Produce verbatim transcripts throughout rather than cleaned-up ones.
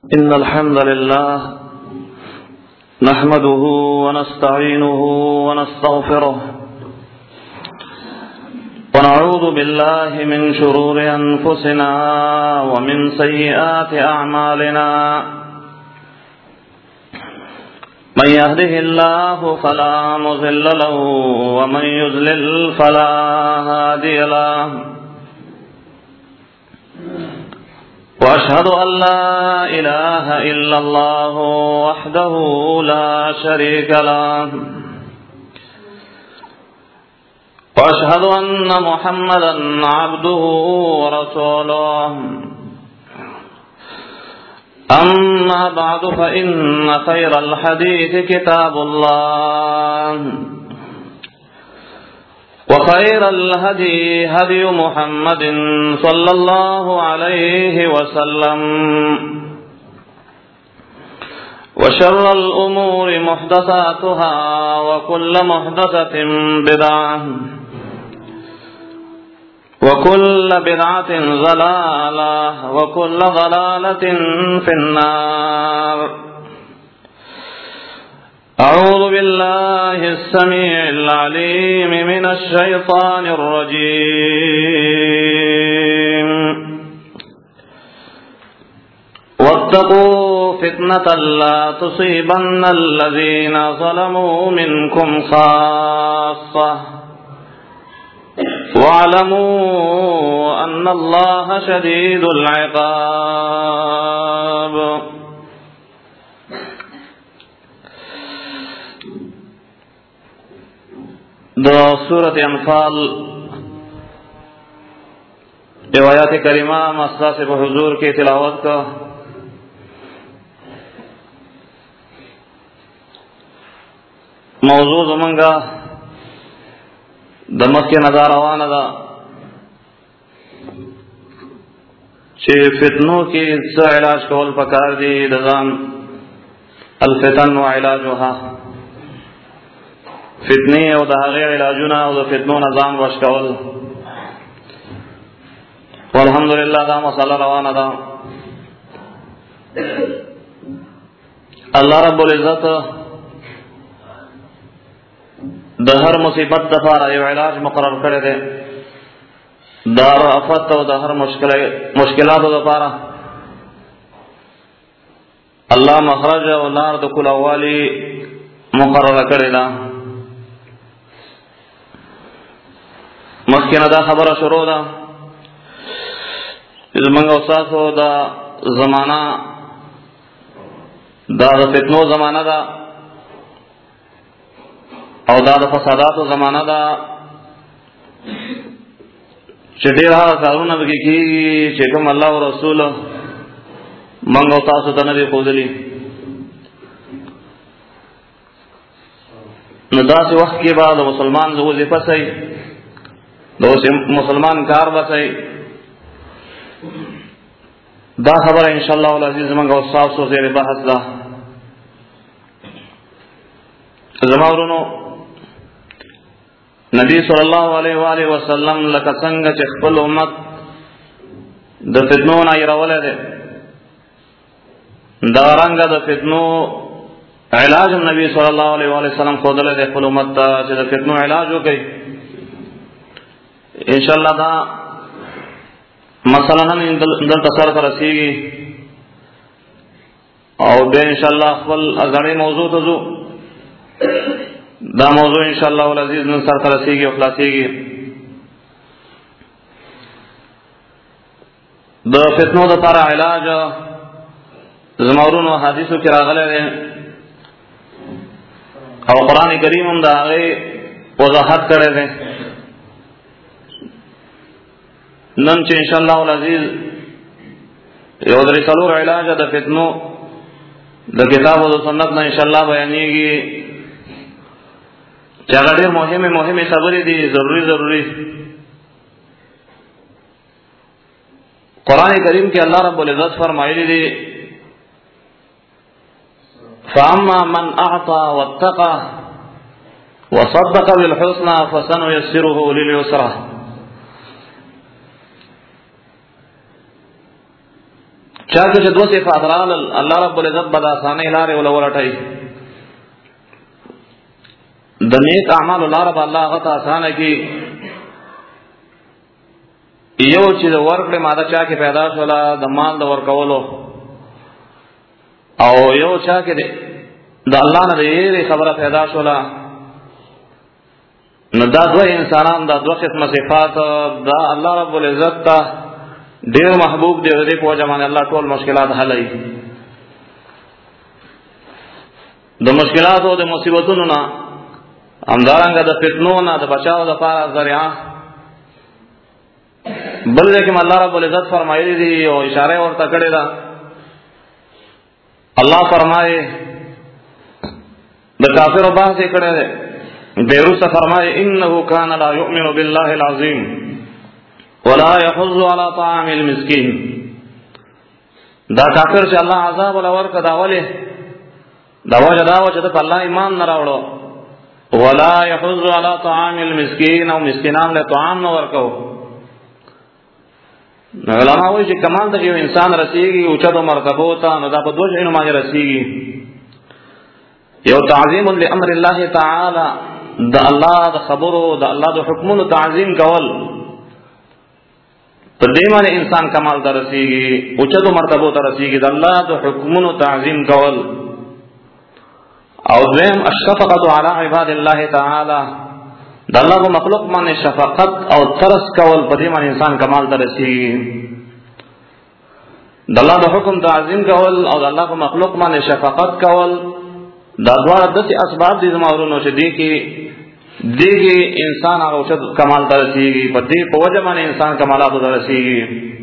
إن الحمد لله نحمده ونستعينه ونستغفره ونعوذ بالله من شرور أنفسنا ومن سيئات أعمالنا من يهده الله فلا مضل له ومن يضلل فلا هادي له وأشهد أن لا إله إلا الله وحده لا شريك له وأشهد أن محمدا عبده ورسوله أما بعد فإن خير الحديث كتاب الله وخير الهدي هدي محمد صلى الله عليه وسلم وشر الأمور محدثاتها وكل محدثة بدعة وكل بدعة ضلالة وكل ضلالة في النار. أعوذ بالله السميع العليم من الشيطان الرجيم واتقوا فتنة لا تصيبن الذين ظلموا منكم خاصة واعلموا أن الله شديد العقاب. دو سورة انفال روایات کریمہ مسئلہ سے حضور کی تلاوت کا موضوع زمانگا دمک کے نظار آوانا دا چی فتنوں کی سا علاج کول پکار دی دزان الفتن و علاجوها فتنی او دا غیر علاجونا او دا فتنو نظام وشکول والحمدللہ دا مسئلہ روانا دا اللہ رب العزت دا ہر مصیبت دفارا یو علاج مقرر کرے دے دا رفت او دا ہر مشکلات دفارا اللہ مخرج او لار دا کل اوالی مقرر کرے دا. مخکینه دا خبره شروع ده زمونږ اوساسو دا زمانہ دا د فتنو زمانہ ده او دا د فساداتو زمانہ ده چې ډېر هغه کارونه پکې کېږي چې کوم الله او رسول موږ او تاسو ته نه دي ښودلي. نو داسې وخت کې به د مسلمان وظیفه صحیح دو مسلمان کار بسائی دا خبر انشاءاللہ العزیز منگا صاف سو زیر بحث دا زماورونو نبی صلی اللہ علیہ وآلہ وسلم لکا سنگ چه خپل امت دا فتنو نا ایرولے دے دا رنگ دا فتنو علاج نبی صلی اللہ علیہ وآلہ وسلم خودلے دے خپل امت دا چه دا فتنو علاج ہو گئی. انشاءاللہ دا مسئلہ نن دل تصر پر رسیگی او بے انشاءاللہ اخبر ازاڑی موضوع تزو دا موضوع انشاءاللہ والعزیز نن سر پر رسیگی اخلاصیگی. دا فتنو دا پارا علاج زمورون و حدیثو کی راغلے دے او قرآن کریم ہم دا آگئی وضاحت کرے دے نن چې انشاءاللہ العزیز یو درې څلور علاج د فتنو د کتاب او د سنت نه انشاءاللہ بیانېږي چې هغه ډېر مهمه مهمه خبرې دي ضروري ضروري. قرآن کریم کې الله رب العزت فرمایلی دی فاما من اعطى واتقى وصدق بالحسنى فسنيسره لليسرى. چا چې دوه صفات رال الله رب العزت بد آسانه لارې ول ورټي د نیک اعمال لاره به الله غته آسانه کی. یو چې د ورکړې ماده چا کې پیدا شولا د مال د ورکولو، او یو چا کې د الله نه د یې خبره پیدا شولا، نو دا دوه انسانان دا دوه قسمه صفات دا الله رب العزت ته ډېر محبوب دی. دې په وجه باندې الله ټول مشکلات حلوي. د مشکلاتو او د مصیبتونو نه همدارنګه د فتنو نه د بچاو لپاره ذریعہ بل لیکن الله رب العزت فرمایلی دی او اشاره ورته کړی دا. الله فرمایي د کافرو باندې کړی دی، بیروس فرمایي انه کان لا یؤمن بالله العظیم ولا يحض على طعام المسكين. دا کافر چې الله عذاب ولا ورکړه دا ولې دا وجه دا و چې په الله ایمان نه راوړو. ولا يحض على طعام المسكين او مسکینان له طعام نه ورکو. نو علماء وایي چې کمال د یو انسان رسیږي او چا د مرتبه ته نو دا په دوه شیانو باندې رسیږي. یو تعظیم لامر الله تعالی، د الله د خبرو د الله د حکمونو تعظیم کول، په دې باندې انسان کمال ته رسیږي او چا د مرتبه ته رسیږي د الله د حکمونو تعظیم کول. او دویم الشفقة على عباد الله تعالی، د الله په مخلوق باندې شفقت او ترس کول، په دې باندې انسان کمال ته رسیږي. د الله د حکم تعظیم کول او د الله په مخلوق باندې شفقت کول دا دواړه داسې اسباب دي زموږ چې دې کې دې کې انسان هغه اوچت کمال ته رسیږي. په دې په وجه باندې انسان کمالاتو ته رسیږي.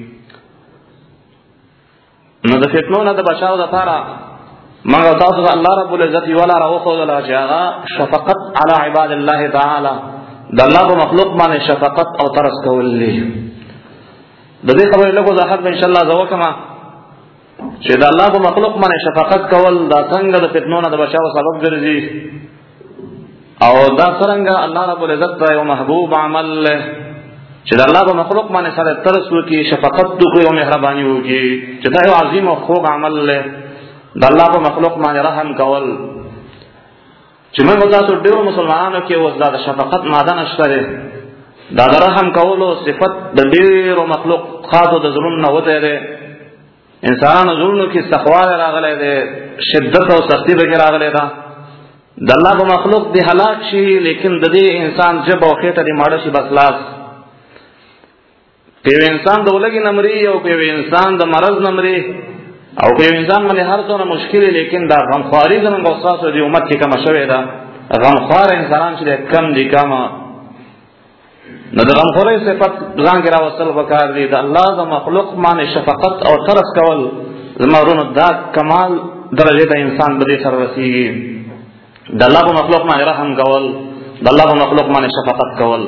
نو د فتنو نه د بچاو لپاره موږ تاسو ته الله رب العزت ولا راوخذل چې هغه شفقت علی عباد الله تعالی، د الله په مخلوق باندې شفقت او ترس کول دي. د دې خبرې له وضاحت ان شاء الله زو کما چې د الله په مخلوق باندې شفقت کول دا څنګه د فتنو نه د بچاو سبب ګرځي، او دا څنګه الله رب العزت ته یو محبوب عمل چې د الله په مخلوق باندې سره ترس وکي، شفقت وکړي او مهرباني وکړي، چې دا یو عظیم او خوږ عمل دی. د الله په مخلوق باندې رحم کول چې موږ تاسو ډېر مسلمانانو کې اوس دا د شفقت ماده نشته ده. دا د رحم کولو صفت د ډېرو مخلوقاتو د ظلم نه وته ده. انسانانو ظلمونو کې سخواله راغلی ده، شدت او سختی به راغلی ده. د الله په مخلوق دی هلاک شي، لیکن د دې انسان جب او خېټه دی ماړه شي بس لاس. په انسان د ولګي نمرې او په انسان د مرض نمرې او په انسان باندې هر څونه مشکل، لیکن دا غمخواري زموږ اوساسو دی امت کې کم شوې ده. غمخوار انسانان چې کم دي کم نو د غمخورۍ صفت ځان کې راوستل وکړ دي. د الله د مخلوق باندې شفقت او ترس کول زموږ دا کمال درجه ته انسان به دې سره رسیږي. د الله په مخلوق باندې رحم کول، د الله په مخلوق باندې شفقت کول.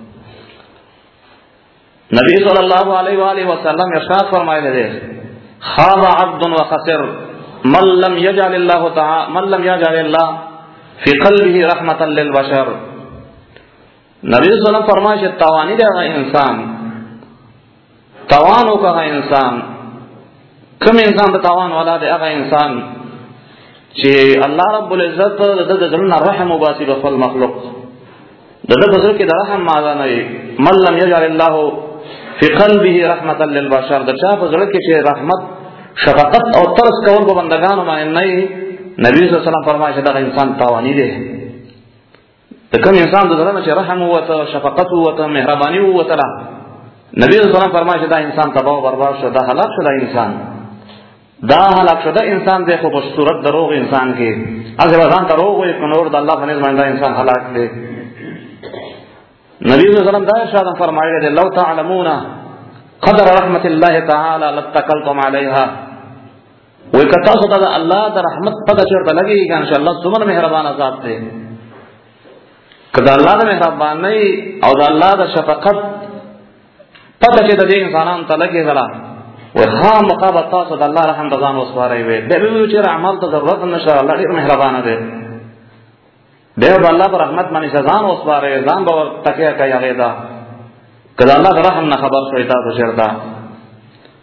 نبی صلی الله علیه و آله وسلم ارشاد فرمایلی دی خاب عبد وخسر من لم يجعل الله تعالی من لم يجعل الله في قلبه رحمة للبشر. نبی صلی الله علیه وسلم فرمایي چې تاوانی دی هغه انسان، تاوان وکړه انسان، کوم انسان د تاوان والا دی هغه انسان چې الله رب العزت د زړه رحم وباسي په خپل مخلوق، د دې په ځل کې د رحم معنی نه وي. من لم يجعل الله في قلبه رحمة للبشر، د چا په زړه کې چې رحمت شفقت او ترس کول په بندگانو باندې نه وي، نبی صلی الله علیه وسلم فرمایي چې دا انسان تاوانی دی. د کوم انسان د زړه چې رحم وته، شفقت وته، مهرباني وته، نبی صلی الله علیه وسلم فرمایي چې دا انسان تباہ او برباد شو، دا هلاک شو. دا انسان دا هلاک شو. دا انسان دی خو په صورت دروغ انسان کې از ځان دروغ وي کنور د الله باندې باندې انسان هلاک دی. نبی صلی الله علیه وسلم دا ارشاد فرمایلی دی لو تعلمون قدر رحمت الله تعالی لاتکلتم علیها. وای کتا سو دا الله د رحمت پته چرته لګي ان شاء الله څومره مهربان ذات دی. کدا الله د مهرباني او د الله د شفقت پته چې د انسانانو ته لګي غلا و ها مقابل تاسو د الله رحم ځان وسواري وي به به چې عمل ته ضرورت نشه. الله ډیر مهربان دی. به الله پر رحمت باندې ځان وسواري، ځان به تکیه کوي هغه دا. کله الله رحم نه خبر شوي تاسو چیرته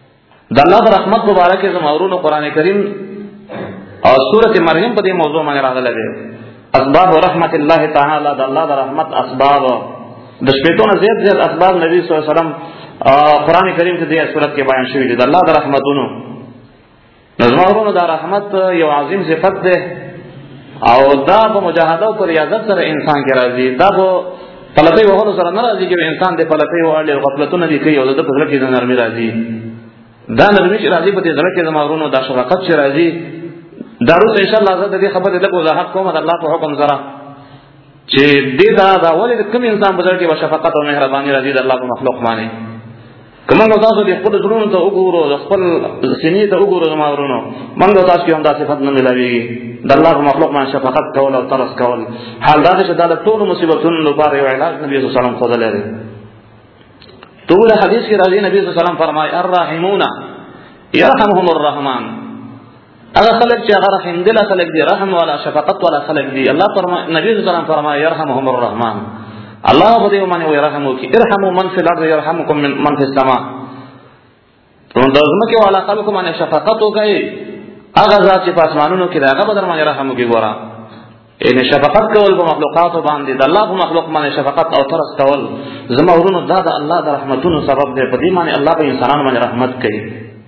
د الله د رحمت مبارک زمورونو قران کریم او سورۃ مریم په دې موضوع باندې راغلی دی. اسباب رحمت الله تعالی، د الله د رحمت اسباب، د شپږونه زیات زیات اسباب نبی صلی الله علیه وسلم قران کریم کې دې سورۃ کې بیان شوی دي. د الله د رحمتونو زمورونو د رحمت یو عظیم صفت ده او دا په مجاهده او ریاضت سره انسان کې راځي. دا په پلتې وهلو سره نه راځي چې انسان د پلتې وهلې او غفلتونه دي کوي او د په ځل کې د نرمي راځي. دا نرمي چې راځي په دې ځل کې د مورونو د شفقت چې راځي. دا روز ان شاء الله زه د دې خبرې د وضاحت کوم د الله په حکم سره چې دې دا دا ولې کوم انسان په ځل کې شفقت او مهرباني راځي د الله په مخلوق باندې. کومه تاسو د خپل زړونو ته وګورئ، د خپل سینې ته وګورئ مورونو، موږ تاسو کې هم دا صفات نه ملایوي د الله په مخلوق باندې شفقت کول او ترس کول. حال دا چې دا ټول مصیبتونو لپاره یو علاج نبی صلی الله علیه وسلم خدای لري. ټول حدیث کې راځي نبی صلی الله علیه وسلم فرمایي الرحیمون يرحمهم الرحمن. هغه خلک چې هغه رحم دل خلک دي، رحم ولا شفقت ولا خلک دي، الله فرمایي نبی صلی الله علیه وسلم فرمایي يرحمهم الرحمن. الله بده باندې ويرحمو کی ارحموا من في الارض يرحمكم من في السماء. نو د زمکه والا خلکو باندې شفقت وکړي، هغه ذات چې په اسمانونو کې هغه بدر باندې رحم وکړي. ګوره ان شفقت کول په مخلوقات باندې د الله په مخلوق باندې شفقت او ترس کول زما ورونو دا د الله د رحمتونو سبب دی. په دې باندې الله په انسانانو باندې رحمت کوي.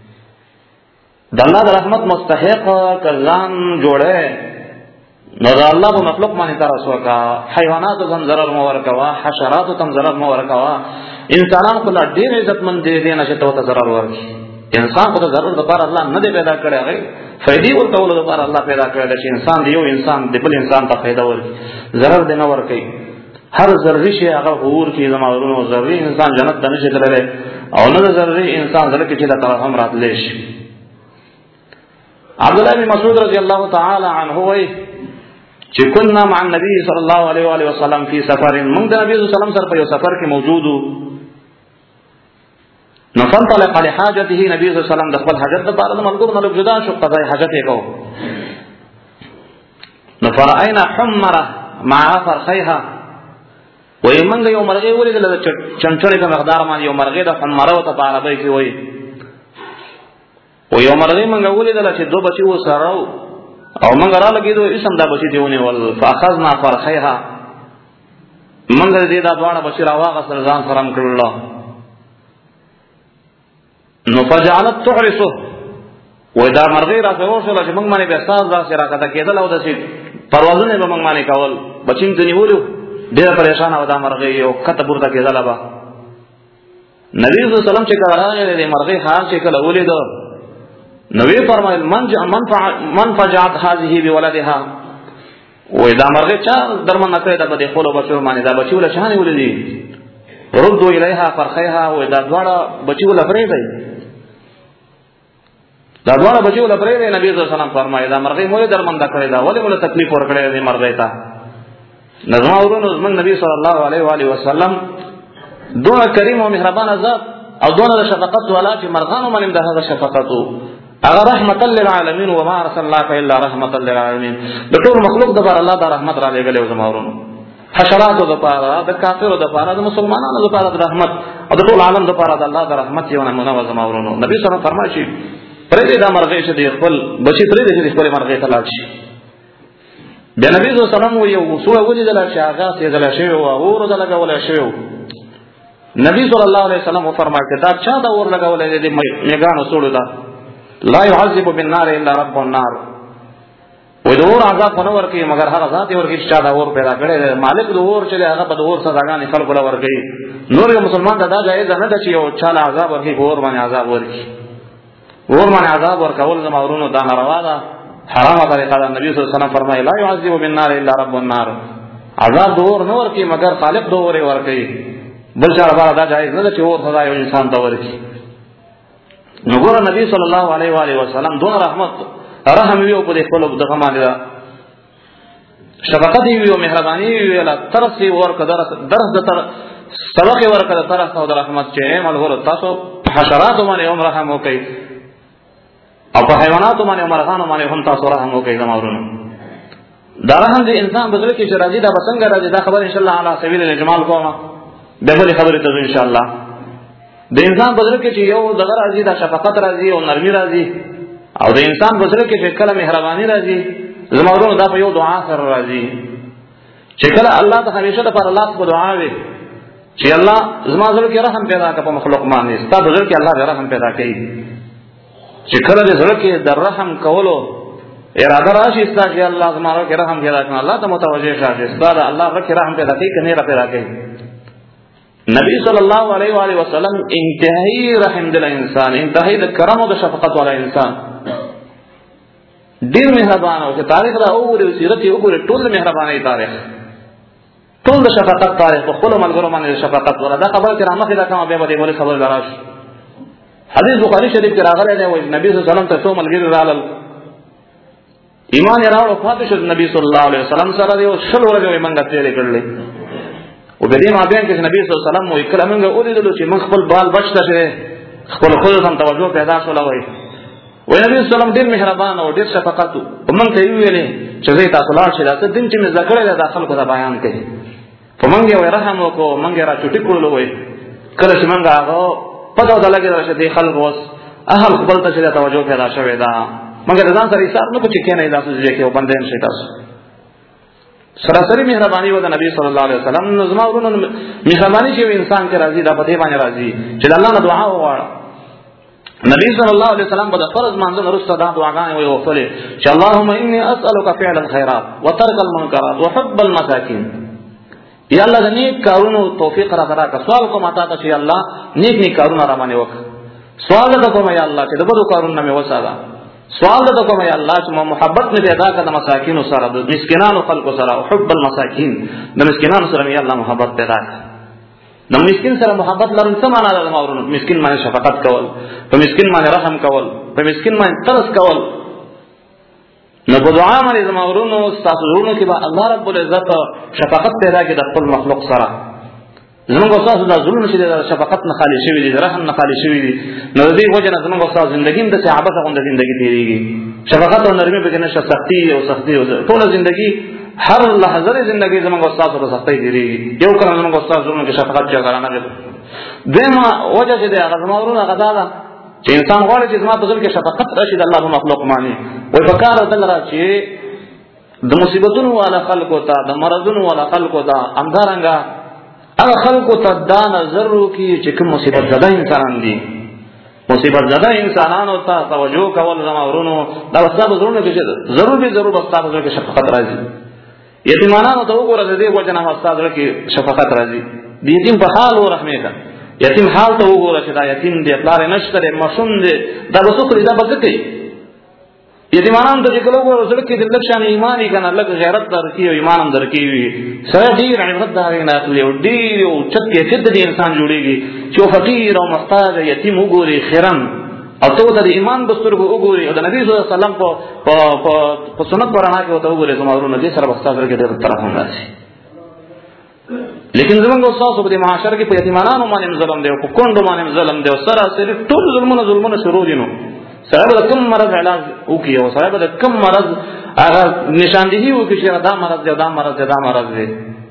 د الله د رحمت مستحق کزان جوړه نو دا الله په مخلوق باندې ترس وکا، حیوانات هم ضرر مو ورکوا، حشرات هم ضرر مو ورکوا، انسانان خو لا ډېر عزتمن دي دي نه چې ته ضرر ورکړي. انسان خو ته ضرر د پاره الله نه دی پیدا کړی، هغه فائدې ورکول د پاره الله پیدا کړی چې انسان دی یو انسان دی بل انسان ته فائدہ ورکړي، ضرر دی نه ورکړي. هر ذره شي هغه غور کې زمورونو ذره انسان جنت ته نشي تللی او نه ذره انسان ذره کې چې د طرف هم راتلی شي. عبد الله بن مسعود رضی الله تعالی عنه وایي چې كنا مع النبي صلی الله علیه و آله وسلم فی سفر، موږ د نبی صلی الله علیه وسلم سره په یو سفر کې موجودو. نو فانطلق لحاجته، نبی صلی الله علیه وسلم د خپل حاجت لپاره د ملګرو نه جدا شو، قضای حاجت یې کوو. نو فرأینا حمره مع فرخیها، وایي موږ یو مرغۍ ولیدله د چنچڼې په مقدار باندې یو مرغۍ د حمره ورته په عربۍ کې وایي. و یو مرغۍ موږ ولیدله چې دوه بچي ورسره او موږ را لګېدو اسم دا بچي دې ونیول. فاخذنا فرخیها، موږ دې دا دواړه بچي راواغېستل ځان سره م کړل. نو فجعلت تحرسه، وای دا مرغۍ راته وشوله چې موږ باندې بیا ساز داسې راکښته کېدل او داسې پروازونه به موږ باندې کول. بچي م ته نیولي ډېره پریشانه وه دا مرغۍ او کښته پورته کېدله به. نبي صلی الله علیه وسلم چې کله راغی د مرغۍ حال چې کله ولیده نو وی فرمایل من فجعت هذه بولدها، وای دا مرغۍ چا درمن نه کړی دا به د خپلو بچو باندې دا بچي وله چا نیولي دي. ردوا الیها فرخیها، وای دا دواړه بچي وله پرېږدئ، دا دواړه بچي وله پرېږدئ. نبي صلی الله علیه وسلم فرمایي دا مرغۍ مولې درمنده کړې ده، ولې موږ تکلیف ورکړی دی مرغۍ ته. نو زما ورونو زموږ نبي صلی الله علیه و آله وسلم دونه کریم او مهربانه ذات او دونه د شفقت والا چې مرغانو باندې د هغه شفقت اگر رحمت للعالمین وما ارسلناک الا رحمت للعالمین. د ټول مخلوق د بار الله د رحمت را لګلې زما ورونو، حشراتو د پاره، د کافرو د پاره، د مسلمانانو د پاره د رحمت او د ټول عالم د پاره د الله د رحمت یو نمونه و زما ورونو. نبی صلی الله علیه وسلم فرمایي چې پرې دا مرغۍ چې د خپل بچی پرې د خپل مرغۍ ته لاړ شي. بیا نبی صلی الله علیه وسلم یو سوره ولیدله چې هغه سیدل شوی او اور د لګول شوی. نبی صلی الله علیه وسلم فرمایي چې دا چا دا اور لګول دي میګانو سوړو دا لا يعذب بالنار الا رب النار، و د اور عذاب نه ورکي مگر هغه ذات ورکي چې دا اور پیدا کړی مالک د اور چې هغه په اور سزاګانې خلکو له ورکي. نور یو مسلمان ته دا جایز نه ده چې یو چاله عذاب ورکي اور باندې عذاب ورکي. اور باندې عذاب ورکول زما ورونو دا ناروا ده، حرامه طریقه ده. نبی صلی الله علیه وسلم فرمایي لا يعذب بالنار الا رب النار، عذاب د اور نه ورکي مگر خالق د اور ورکي. بل چا لپاره دا جایز نه ده چې اور سزا یو انسان ته ورکي. نو ګوره نبی صلی الله علیه و آله وسلم دون رحمت رحم ویو په خپل دغه باندې شفقت ویو مهرباني ویو لا ترس ورک درس درس د تر سبق ورک د ترس او د رحمت چې عمل ور تاسو حشرات باندې هم رحم وکي او په حیوانات باندې هم رحم باندې هم تاسو رحم وکي زمورونو. دا رحم د انسان بدل کې چې راځي دا بسنګ راځي دا خبر ان شاء الله علی سبیل الاجمال کومه به بل خبره ته ان شاء الله. د انسان په زړه کې چې یو دغه راځي د شفقت راځي او نرمي راځي او د انسان په زړه کې چې کله مهرباني راځي زما ورونو دا په یو دعا سره راځي چې کله الله ته همیشه د پر الله په دعا وي چې الله زما زړه کې رحم پیدا کړه په مخلوق باندې ستاسو زړه کې الله رحم پیدا کوي چې کله د زړه کې د رحم کولو اراده راشي ستاسو چې الله زما زړه کې رحم پیدا کړي الله ته متوجه شي ستاسو الله زړه کې رحم پیدا کوي کني را پیدا کوي نبی صلی الله علیه و آله وسلم انتهایی رحم دل انسان انتهایی د کرم او د شفقت والا انسان ډیر مهربان او چې تاریخ دا وګوري سیرت یې وګوري ټول مهرباني تاریخ ټول د شفقت تاریخ په خپل ملګرو باندې شفقت ولا دا خبره چې رامخې دا کومه به به خبر دراش حدیث بخاری شریف کې راغلی دی وایي نبی صلی الله علیه وسلم ته څو ملګري راغلل ایمان یې راوړ فاتح شو نبی صلی الله علیه وسلم سره دی او شل ورځې یې منګه تیرې کړلې او د دې مابین کې نبی صلی الله علیه وسلم وایي کله موږ اوریدلو چې موږ خپل بال بچته شي خپل خود هم توجه پیدا شول وایي وای نبی صلی الله علیه وسلم ډیر مهربان او ډیر شفقت او موږ ته ویلې چې زه تاسو لاړ شئ دا دین چې مې ذکر له داخل کو دا بیان کړي په موږ یې رحم وکړو موږ را چټي کولو وای کله چې موږ هغه پدو دلګه راشه دي خلک اوس اهل خپل ته چې توجه پیدا شوه دا مګر ځان سره حساب نه کوي چې نه تاسو چې کې وبندې نشي تاسو سراسری مهرباني و د نبی صلی الله علیه وسلم نظم ورونو مهرباني چې انسان کې راځي دا په دې باندې راځي چې الله نه دعا وغواړي نبی صلی الله علیه وسلم په فرض مانځه وروسته دا دعاګانې وی وکړي چې اللهم انی اسالک فعل الخيرات وترك المنکرات وحب المساکین یا الله د نیک کارونو توفیق را راکړه سوال کوم اتا ته چې الله نیک نیک کارونه را باندې وکړه سوال ده کوم یا الله چې د بدو کارونه مې وساده سوال ده کوم یا الله چې محبت مې پیدا کړه د مساکین سره د مسکینانو خلکو سره او حب المساکین د مسکینانو سره مې الله محبت پیدا کړه د مسکین سره محبت لرل څه معنا ده مورونو مسکین باندې شفقت کول په مسکین باندې رحم کول په مسکین باندې ترس کول نو په دعا باندې مورونو تاسو ورونو کې به الله رب العزت شفقت پیدا کړي د خپل مخلوق سره زموږ تاسو د ظلم شي د شفقت نه خالی شوی دي د رحم نه خالی شوی دي نو دې وجه نه زموږ تاسو ژوندۍ د صحابه څخه د ژوندۍ تیریږي شفقت او نرمي به نه سختي او سختي او ټول ژوندۍ هر لحظه زندگی زموږ استاد سره سختي دي یو کله زموږ استاد زموږ کې شفقت جګړه نه دغه وجه چې د غزمورونو غدا ده چې انسان غواړي چې زما په ځل کې شفقت راشي د الله مخلوق معنی وي په کار دل راځي د مصیبتونو والا خلقو ته د مرضونو والا خلقو ته امدارنګا هغه خلقو ته دا نظر وکي چې کوم مصیبت زده انسانان دي مصیبت زده انسانانو ته توجه کول زمورونو دا وسبب ضروري کې ضروري ضرور استاد کې شفقت راځي یتیمانانو ته وګوره د دې وجه نه استاد کې شفقت راځي د یتیم په حال او رحمه ده یتیم حال ته وګوره چې دا یتیم دی پلار نشته دی ماشوم دی دا وسوخري دا بګتي یتیمانانو ته کله وګوره زړه کې د لښان ایمانی کنه لږ غیرت درکې او ایمان هم درکې وي سره ډیر عبادت داري نه اخلي او ډیر او چت کې د انسان جوړيږي چې فقیر او محتاج یتیم وګوري خیرن او ته د ایمان بسترګو وګوري او د نبی صلی الله علیه وسلم په په سنت برانه کې ته وګوري زموږ نه دي سره واستاذ کې د طرف هم راځي لیکن زموږ استاد په دې معاشره کې په یتیمانو باندې ظلم دی او په کوندو باندې ظلم دی او سره سره ټول ظلمونه ظلمونه شروع دي نو سره د کوم مرض علاج وکي او سره د کوم مرض هغه نشاندهي وکي چې دا مرض دی دا مرض دی دا مرض دی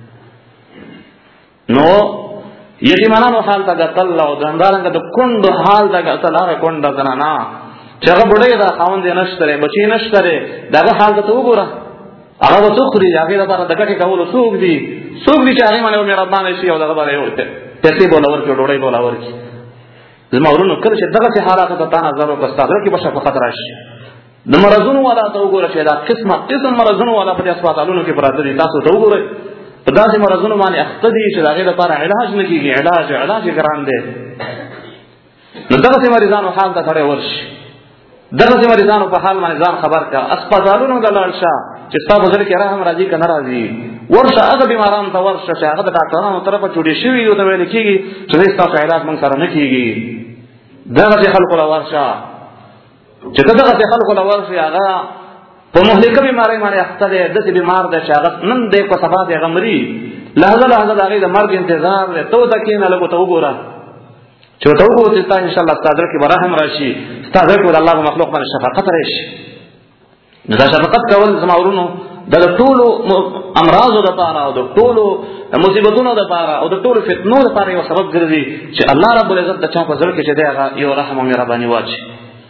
نو یتیمانو حال ته قتل او دندارنګ د کوند حال ته قتل هغه کوند زنانا چې هغه بډای دا خوند نشته بچی نشته دغه حال ته وګوره هغه وڅخري هغه لپاره د ګټه کولو څوک دي څوک دي چې هغه باندې مهربان شي او دغه باندې وته پیسې بولور کې ډوړې بولور کې زما ورونو کله چې دغه حالات ته تا نظر وکړه کې بشه په خطر راشي د مرزونو ولا ته وګوره چې دا قسمه قسم مرزونو ولا په هسپتالونو کې پراته دي تاسو ته وګوره په داسې مرزونو باندې اخته دي چې هغه لپاره علاج نه کیږي علاج علاج ګران دی نو دغه مریضانو حال ته تړي ورشي دغه مریضانو په حال باندې ځان خبر کا هسپتالونو دلالشه چې تاسو ځل کې رحم راځي کنه راځي ورشه هغه بیماران ته ورشه چې هغه د ډاکټرانو طرفه جوړې شوی او ته ویل کیږي چې تاسو علاج موږ سره نه کیږي دغه خلکو لا ورشه چې دغه خلکو لا ورشه هغه په مهلکه بیماری باندې اخته دي د بیمار د شاغت نن د کو صفات غمري لحظه لحظه هغه د مرګ انتظار له تو تکې نه لګو ته وګوره چې ته وګورې چې ان شاء الله ستاسو کې برحم راشي ستاسو کې د الله مخلوق باندې شفقت راشي نو دا شفقت کول زما ورونو د ټولو امراضو لپاره او د ټولو مصیبتونو لپاره او د ټولو فتنو لپاره یو سبب ګرځي چې الله رب العزت د چا په زړه کې چې دی هغه یو رحم او مهرباني واچي.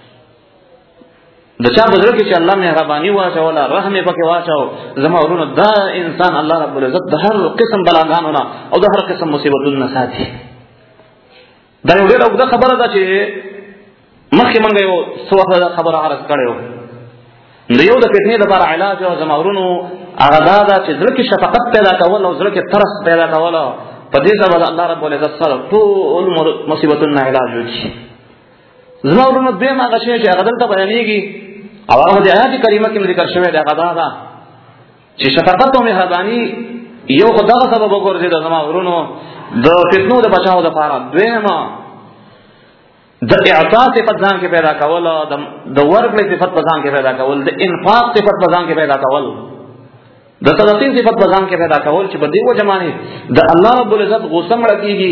د چا په زړه کې چې الله مهرباني واچوله، رحم یې پکې واچو، زما ورونو دا انسان الله رب العزت د هر قسم بلاګانو نه او د هر قسم مصیبتونو نه ساتي. دا یو ډېره اوږده خبره ده چې مخکې مونږ یو څه وخت دا خبره عرض کړې وه. د یو د فتنې لپاره علاج او زما ورونو هغه دا ده چې زړه کې شفقت پیدا کول او زړه کې ترس پیدا کول، په دې سره الله رب العزت سره ټول مصیبتونو نه علاج وکړي. زما ورونو دویم هغه شی چې هغه دلته بیانېږي او هغه د آیات کریمه کې ذکر شوی دی هغه دا ده چې شفقت او مهرباني یو خو دغه سبب وګرځي د زما ورونو د فتنو د بچاو لپاره. دویمه د اعطا صفت ځان کې پیدا کول، د ورکړې صفت په ځان کې پیدا کول، د انفاق صفت په ځان کې پیدا کول، د صدقې صفت په ځان کې پیدا کول چې په دې وجه باندې د الله رب العزت غوسه مړه کېږي.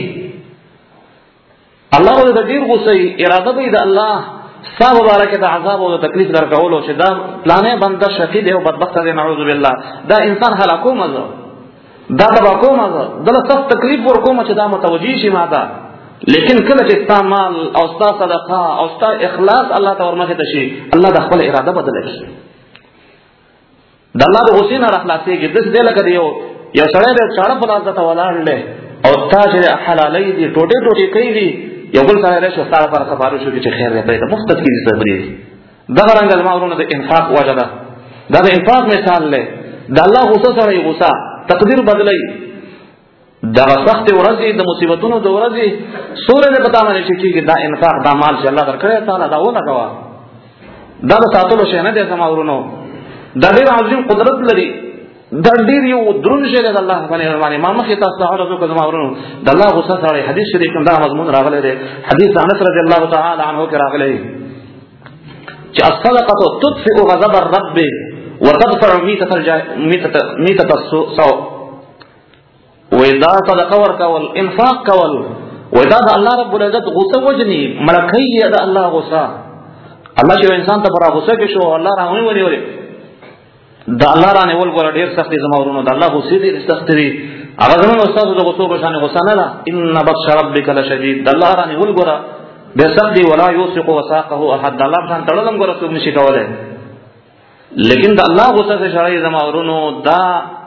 الله رب العزت ډېر غوسه اراده کوي د الله ستا مبارکه د عذاب او د تکلیف درکولو چې دا پلانې بنده شقي دی او بدبخته دی، نعوذ بالله، دا انسان هلاکوم زه، دا تبا کوم زه، دله سخت تکلیف ورکوم چې دا متوجه شي ما ته. لیکن کله چې ستا مال او ستا صدقه او ستا اخلاص الله ته ورمخې ته شي، الله د خپل اراده بدله کړي. د الله د غصې نه راخلاصېږي. داسې دی لکه د یو یو سړی دی چاړه په لاس درته ولاړ دی او تا چې حلالۍ دي ټوټې ټوټې کوي دي، یو بل سړی راشي ستا لپاره سفارش وکړي چې خیر دی پرېږده، مفت کېږي صبرې دي. دغه رنګه زما ورونه د انفاق وجه ده. دا د انفاق مثال دی. د الله غصه سره یې غصه تقدیر بدلوي. دغه سختې ورځې د مصیبتونو د ورځې سورې د پتا باندې چې کېږي دا انفاق دا مال چې الله درکړی تعالی دا ولګوه. دا د ساتلو شی نه دی زما ورونو، دا ډېر عظیم قدرت لري، دا ډېر یو دروند شی دی د الله باندې. ما مخکې تاسو ته عرض وکړه زما ورونو د الله غصه سره حدیث شریف کې دا مضمون راغلی دی. حدیث انس رضی الله تعالی عنه کې راغلی چې الصدقه تطفئ غضب الرب وتدفع میتة السوء. ودا صدقه ورکول، انفاق کول، ودا د الله رب العزت غصه وجني ملکي د الله غصه. الله چې انسان ته پر غصه کې شو الله راونی ونیولې، د الله رانه ول ګور ډیر سخت زما ورونو، د الله غصه دې سخت دي. هغه زموږ استاد د غصو په شان غصه نه ده. ان بطش ربک لشدید، د الله رانه ول ګور به سخت دی، ولا یوثق وثاقه احد، الله ځان تړلم ګور څوک نشي کولای. لیکن د الله غصه څخه شړای زما ورونو دا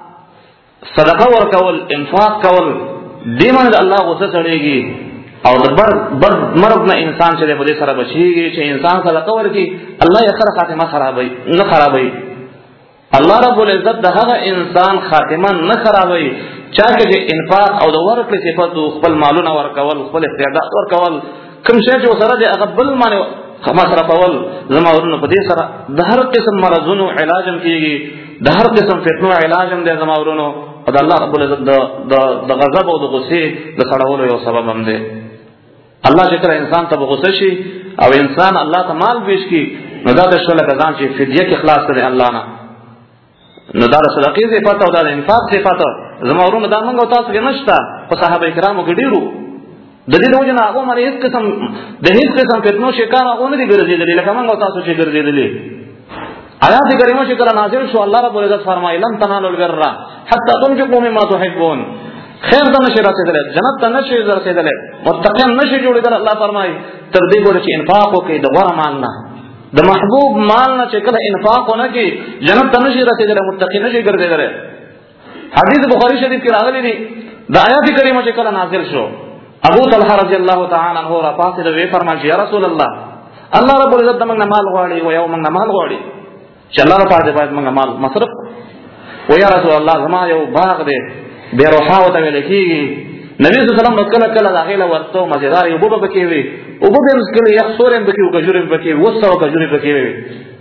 صدقه ورکول، انفاق کول، دې باندې الله غصه چړيږي او د بر بر مرض نه انسان چې په دې سره بچيږي چې انسان صدقه ورکي الله یې خره خاتمه خرابوي نه خرابوي. الله رب العزت د هغه انسان خاتمه نه خرابوي چا چې انفاق او د ورکړې صفات خپل مالونه ورکول، خپل استعداد ورکول، کوم شی چې سره د هغه بل باندې مصرفول. زما ورونو په دې سره د هر قسم مرضونو علاج هم کیږي، د هر قسم فتنو علاج هم دی زما ورونو، او د الله رب العزت د غضب او د غصې د سړولو یو سبب هم دی. الله چې کله انسان ته غصه شي او انسان الله ته مال پیش کړي نو دا د شله کزان چې فدیه کې خلاص کړي الله نه، نو دا د صدقې صفات او د انفاق صفات زما ورونو دا موږ تاسو کې نشته. په صحابه کرامو کې ډیرو د دې وجه نه هغه مری هیڅ قسم د هیڅ قسم فتنو شکار هغه نه دي ګرځېدلې لکه موږ تاسو چې ګرځېدلې. آیات کریمه چې کله نازل شو الله رب العزت فرمایي لن تنالوا البر حتى تنفقوا مما تحبون، خیر ته نشي رسیدلی، جنت ته نشي رسیدلی، متقین نشي جوړېدل. الله فرمایي تر دې پورې چې انفاق وکړي د غوره مال نه، د محبوب مال نه چې کله انفاق ونه کړي جنت ته نشي رسیدلی، متقین نشي ګرځېدلی. حدیث بخاری شریف کې راغلی دی د آیات کریمه چې کله نازل شو ابو طلحه رضی الله تعالی عنہ را پاسې د وی فرمایي یا رسول الله الله رب العزت موږ مال غواړي او یو موږ مال غواړي چې الله په دې باندې موږ مال مصرف و یا رسول الله زما یو باغ دی به روحه او ته لیکيږي. نبی صلی الله علیه وسلم کله کله دا غیله ورته مزیدار یو بوبه پکې وي او بوبه مسکله یو سورم پکې او کجورم پکې وسو کجوري پکې وي.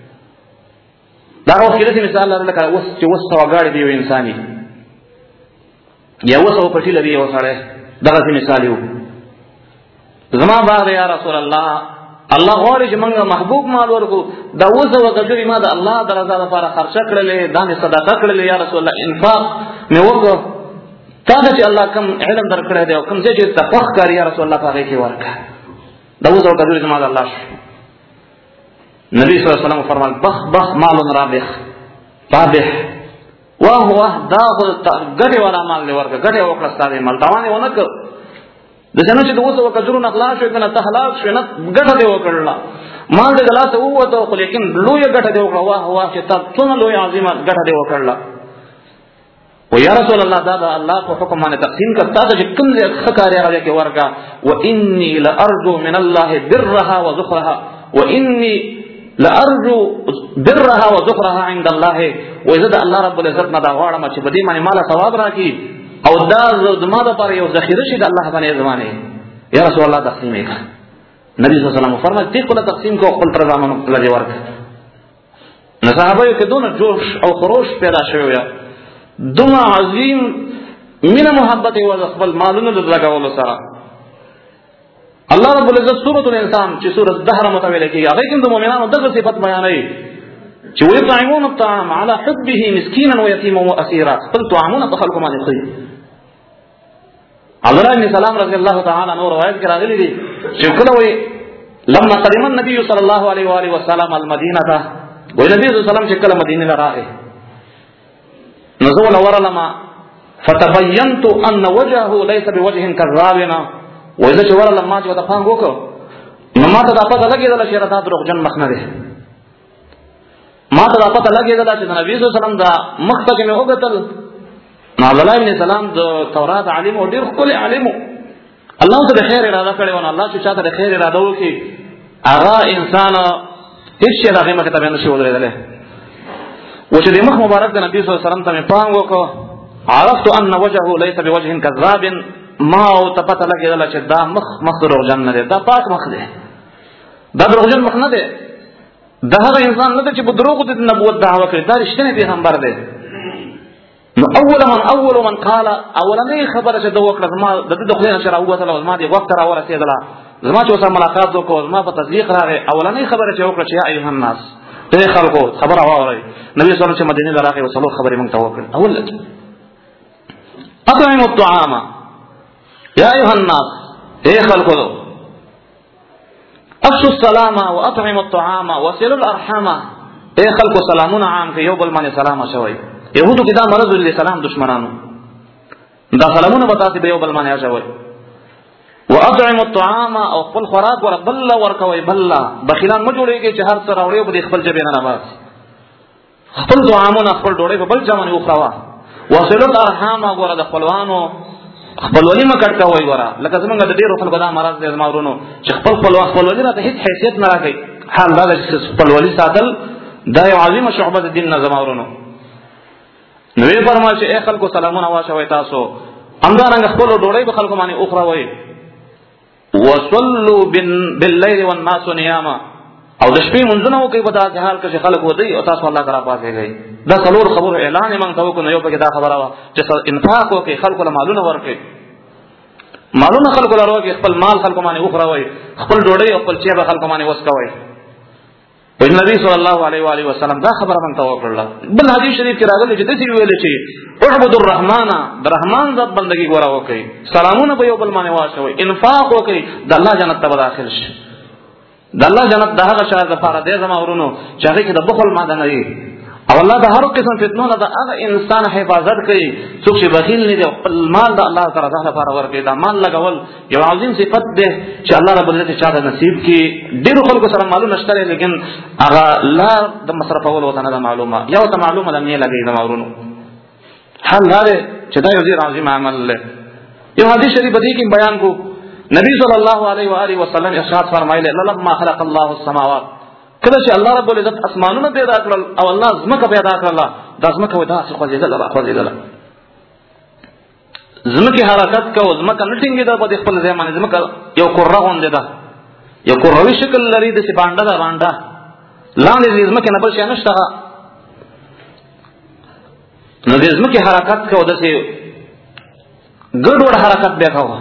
دا اوس کله مثال لرل کړه اوس چې وسو غاړي دی انساني یا وسو پټی لري یو سره دغه مثال یو زما باغ یا رسول الله الله غواړي چې موږ محبوب مال ورکو دا وسو کجوري ما د الله د رضا لپاره خرچ کړلې دا مې صدقه کړلې یا رسول الله انفاق مې وکړ تا چې الله کوم علم درکړی دی او کوم ځای چې تفخ کاری یا رسول الله هغه کې ورکا دا وځو کړی زما الله شو. نبی صلی الله علیه وسلم فرمایل بخ بخ مال رابح رابح واه واه دا ګټه والا مال دی ورکه ګټه وکړه ستاسو مال تاوانه ونه کړ د څنګه چې دوی وسو کجرو نخلاص شو کنه ته هلاک شو نه ګټه دی وکړه مال دې لاس ووته خو لیکن لوی ګټه دی وکړه واه واه چې تاسو لوی عظیمه ګټه دی وکړه و یا رسول الله دا دا الله کو حکم باندې تقسیم کړه تاسو چې کوم ځای خکاري راځي کې ورکا و انی لارجو من الله برها وذخرها و انی لارجو برها وذخرها عند الله و اذا الله رب العزت نه دا غواړم چې بدی باندې مال ثواب راکړي او دا زما د پر یو ذخیره شي د الله باندې زمانه یا رسول الله تقسیم وکړه نبی صلی الله علیه وسلم فرمایي چې کله تقسیم کو خپل تر زمانو لږ ورک نه صحابه کې دونه جوش او خروش پیدا شوی یا دونه عظیم مینه محبت او خپل مالونو د لګولو سره الله رب العزت سورۃ الانسان چې سورۃ دهر متویل کیږي هغه کې د مؤمنانو دغه صفات بیانوي چې ويطعمون الطعام على حبه مسكينا ويتيما واسيرا خپل طعامونه په خلکو باندې خوري عبد الله بن سلام رضی الله تعالی عنہ روایت کې راغلي دي چې کله وي لما قدم النبي صلى الله عليه واله وسلم المدينه ونبي صلى الله عليه وسلم چې کله مدینه راغی نزول ورلما فتبينت ان وجهه ليس بوجه كذابنا واذا چې ورلما چې وتا پانګو کو نو ماته دا پته لګیدل چې راته دروغجن مخ نه دی ماته دا پته لګیدل چې نبی صلی الله علیه وسلم دا مخ ته مې وګتل نو عبد الله بن سلام د تورات عالم او ډیر خپل عالم الله ته خیر اراده کړی و الله چې چاته خیر اراده وکي هغه انسان هیڅ شي راغی مکه ته نه شي ودرېدل و چې د مخ مبارک د نبی صلی الله علیه وسلم ته پام وکړ عرفت ان وجهه ليس بوجه كذاب ما او تپته لګیدل چې دا مخ مخ دروغجن نه دی دا پاک مخ دی دا دروغجن مخ نه دی دا هغه انسان نه دی چې په دروغ د نبوت دعوه کوي دا رښتینی پیغمبر دی نو اول من اول من قال اولنی خبره چې دوه کړه ما د دې د خلینو سره وته له ما دي وخت را ورسېدله زما چې اوسه ملاقات وکړ زما په تصدیق راغی اولنی خبره چې وکړه چې یا ایها الناس ته خلکو خبر اورئ نبی صلی الله علیه وسلم مدینه راغی او څلور خبرې موږ ته وکړه اول اطعموا الطعام یا ایها الناس اے خلکو افشوا السلام واطعموا الطعام وصلوا الارحام اے خلکو سلامونه عام کې یو بل باندې سلام شوي يهودو کې دا مرض ولې سلام دشمنانو دا سلامونه بتاته به یو بل باندې شوي واطعموا الطعام او خپل خوراک ور بل ورکوي بل بخیلان مو جوړيږي چې هر څه راوړي په خپل جبه نه نواز خپل طعامونه خپل ډوړې په بل ځمانه وخراوه وصلت ارحام غره د خپلوانو خپلولي مکړ کوي غره لکه زمونږ د ډیرو خلکو دا مرض دی زمورونو چې خپل خپلوان خپلولي راته هیڅ حیثیت نه راکړي حال دا چې خپلولي ساتل دا یو عظیمه شعبه د دین نه زمورونو نو یې فرمایي چې اے خلکو سلامونه واچوي تاسو همدارنګ خپل ډوړې په خلکو باندې وخراوي وصلوا بالليل والناس نيام او د شپې منځونه کوي په داسې حال کې چې خلک ودی او تاسو الله تعالی پاتېږي دا څلور خبر اعلان موږ ته وکړو یو پکې دا خبره وا چې انفاق وکړي خلکو له مالونه ورکړي مالونه خلکو له ورکړي خپل مال خلکو باندې وخراوي خپل ډوډۍ او خپل چیبه خلکو باندې وسکوي په نبی صلی الله علیه و علیه وسلم دا خبره موږ ته وکړه بل حدیث شریف کې راغلی چې دې ویل چې اعبد الرحمن د رحمان ذات بندگی غوړه وکړي سلامونه په یو بل باندې واچوي انفاق وکړي د الله جنت ته داخل شي د الله جنت د هغه شاهد لپاره دې زما ورونو چې هغه کې د بخل ماده نه وي او الله د هر قسم فتنو نه د هغه انسان حفاظت کوي څوک چې بخیل نه دی خپل مال د الله تعالی لپاره ورکړي دا مال لګول یو عظیم صفت ده چې الله رب العزت چاته نصیب کړي ډیرو خلکو سره مالونه شته لیکن هغه لا د مصرفول وته نه معلومه یو ته معلومه ده نه لګي زما ورونو حال دا چې دا یو ډیر عظیم عمل له یو حدیث شریف دی کې بیان کو نبی صلی الله علیه و آله وسلم ارشاد فرمایله لما خلق الله السماوات کله چې الله رب العزت اسمانونه پیدا کړل او الله زمکه پیدا کړل د زمکه ودا څه خوځیدل را خوځیدل زمکه حرکت کو زمکه نټینګ ده په خپل ځای باندې زمکه یو قره غونډه ده یو قروي شکل لري د سی باندې ده باندې لاندې زمکه نه بل شي نشته نو د زمکه حرکت کو د سی ګډوډ حرکت به کوه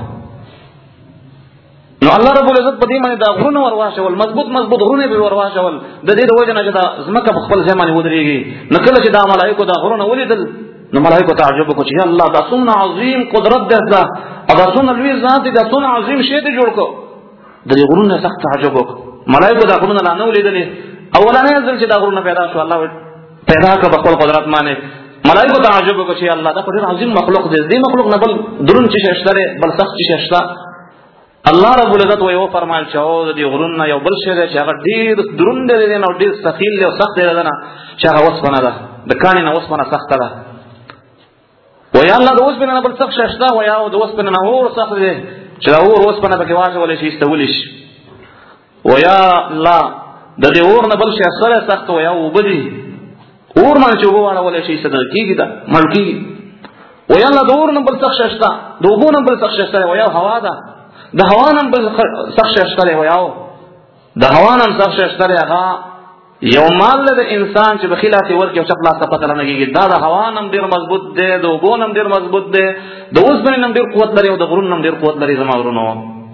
نو الله رب العزت په دې باندې دا غرونه ورواښول مضبوط مضبوط غرونه به ورواښول د دې د وجه نه چې دا زمکه په خپل ځای باندې ودرېږي نو کله چې دا ملائکه دا غرونه ولیدل نو ملائکه تعجب وکړي چې الله دا څومره عظیم قدرت ده دا دا څومره لوی ذات دا څومره عظیم شی دی جوړ کو د دې غرونه سخت تعجب وکړي ملائکه دا غرونه لا نه ولیدل اولانې ځل چې دا غرونه پیدا شو الله پیدا کړ په خپل قدرت باندې ملائکه تعجب وکړي چې الله دا په ډېر عظیم مخلوق دی، دې مخلوق نه بل درون چې شته بل سخت چې شته. الله رب العزت وایو فرمایل چې او دې غرونه یو بل شی دی چې هغه ډېر درون دی نه ډېر ثقيل دی او سخت دی نه چې هغه وسپنه ده، د کاني نه وسپنه سخته ده. ویا الله د وسپنه نه بل سخت شته، ویا د وسپنه نه اور سخت دی چې دا اور وسپنه پکې واچول شي استول شي. ویا الله د دې اور نه بل شی سره سخت ویا وبدي اور باندې چې وګوره ولې شي صدر کیږي دا ملکی. ویا الله د اور نه بل سخت شته، د وګو نه بل سخت شته، ویا هوا ده د هوا نه بل سخت شته، ویا د هوا نه سخت شته. هغه یو مال د انسان چې بخیلاتي ورکه او چپلا صفته لنګيږي، دا د هوا نه ډیر مضبوط دی، د وګو نه ډیر مضبوط دی، د اوسپنې نه ډیر قوت لري او د غرون نه ډیر قوت لري. زما ورونو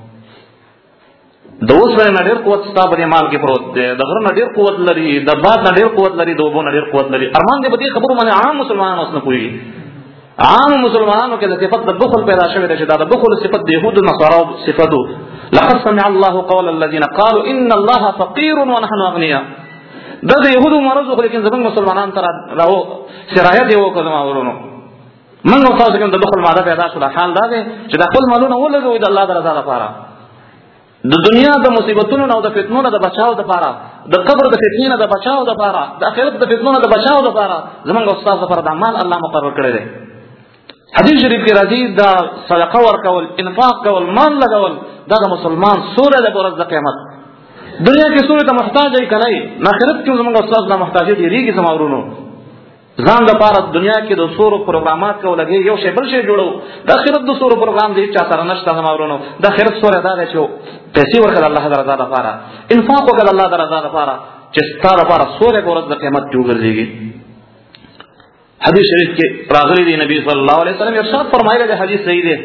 د اوسپنې نه ډیر قوت ستاسو په مال کې پروت دی، د غرون نه ډیر قوت لري، د باد نه ډیر قوت لري، د وګو نه ډیر قوت لري. ارمان دې په دې خبرو باندې عام مسلمانانو اوس نه کوي. عام مسلمانانو کې د صفت د بخل پیدا شوی دی چې دا د بخل صفت د يهود او نصارو صفاتو. لقد سمع الله قول الذين قالوا ان الله فقير ونحن اغنياء. دا د يهودو مرض خو لیکن زمونږ مسلمانان تر راو سرایت یو کړم اورونو موږ تاسو کوم د بخل ماده پیدا شو. حال دا دی چې د خپل مالونه ولګوي د الله رضا لپاره، د دنیا د مصیبتونو او د فتنو د بچاو لپاره، د قبر د فتنې نه د بچاو لپاره، د آخرت د فتنو نه د بچاو لپاره زمونږ استاد لپاره د اعمال الله مقرر کړی دی. حدیث شریف کې راځي دا صدقه ورکول، انفاق کول، مال لګول دا د مسلمان سوره د ورځ د قیامت. دنیا کې سوره ته محتاج ای کنه، آخرت کې زموږ استاد نه محتاج دی. ریږي زما ورونو ځان لپاره دنیا کې د سورو پروګرامات کو لګي یو شی بل شی جوړو، د آخرت د سورو پروګرام دی چې سره نشته. زما ورونو د آخرت سوره دا ده چې پیسې ورکړه الله تعالی رضا لپاره، انفاق وکړه الله تعالی رضا لپاره چې ستاره لپاره سوره د ورځ د قیامت جوړږي. حدیث شریف کې راغلی دی نبی صلی الله علیه وسلم ارشاد فرمایلی دی، حدیث صحیح دی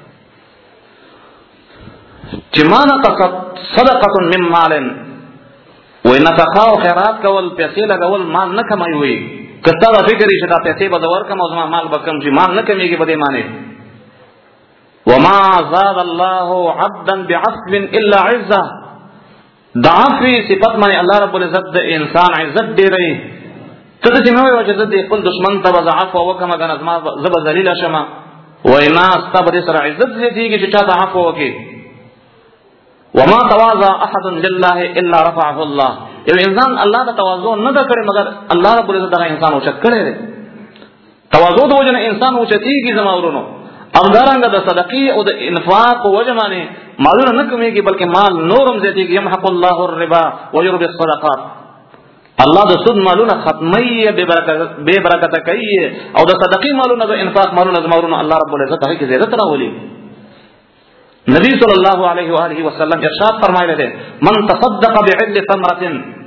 چې ما نقصت صدقه من مال، وای نفقه او خیرات کول پیسې لګول مال نه کموي. وي کته دا فکر چې دا پیسې به ور کم او زما مال به کم شي، مال نه کمیږي په دې معنی. وما زاد الله عبدا بعفو الا عزه، د عفو صفت معنی الله رب العزت د انسان عزت ډیری. ته چې نو یو چې د خپل دشمن ته وضعف وکم غنځ ما زب ذلیل شمه، وای ما استبر سره عزت دې چې چا ته عفو وکي. وما تواضع احد لله الا رفعه الله، یو انسان الله ته تواضع نه دا کړي مگر الله رب العزت دا انسان او چت کړي. تواضع د وجنه انسان او چتيږي زما ورونو. او دارنګ د صدقې او د انفاق او وجمانه مالونه نه کمیږي بلکې مال نورم زیاتېږي. يمحق الله الربا ويربي الصدقات، الله د سود مالونه ختمي به برکت به برکت کوي او د صدقې مالونه د انفاق مالونه زما ورونو الله رب العزت هغه کې زیادت راولي. نبی صلی الله علیه و آله وسلم ارشاد فرمایلی دی من تصدق بعدل ثمرة،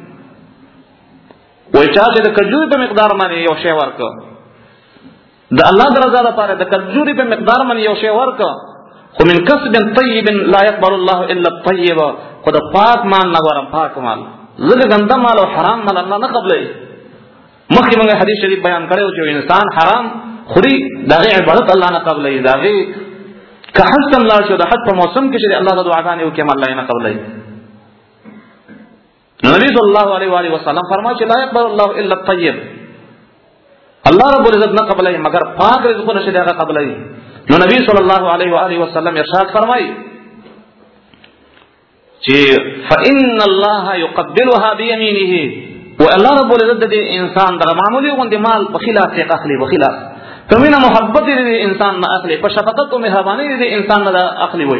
وای چا چې د کجوري په مقدار باندې یو شی ورکړ د الله رضا لپاره، د کجوري په مقدار باندې یو شی ورکړ، خو من کسب طیب لا يقبل الله الا الطیب، خو د پاک مال نه غواړم پاک مال، زګ ګنده مال او حرام مال الله نه قبلوي. مخکې موږ حدیث شریف بیان کړو چې انسان حرام خوري دغه عبادت الله نه قبلوي، دغه که حج تم لاړ شو د حج په موسم کې چې الله د دعاګانې وکړي الله یې نه قبلوي. نبی صلی الله علیه و آله وسلم فرمایي چې لا يقبل الله الا الطيب، الله رب العزت نه قبلوي مگر پاک رزقونه چې هغه قبلوي. نو نبی صلی الله علیه و آله وسلم ارشاد فرمایي چې فإن الله يقبلها بيمينه، و الله رب العزت د انسان د معمولی غوندې مال په خلاف یې اخلي، په خلاف کمینه محبت دې انسان نه اخلي، په شفقت او مهرباني دې انسان نه اخلي. وي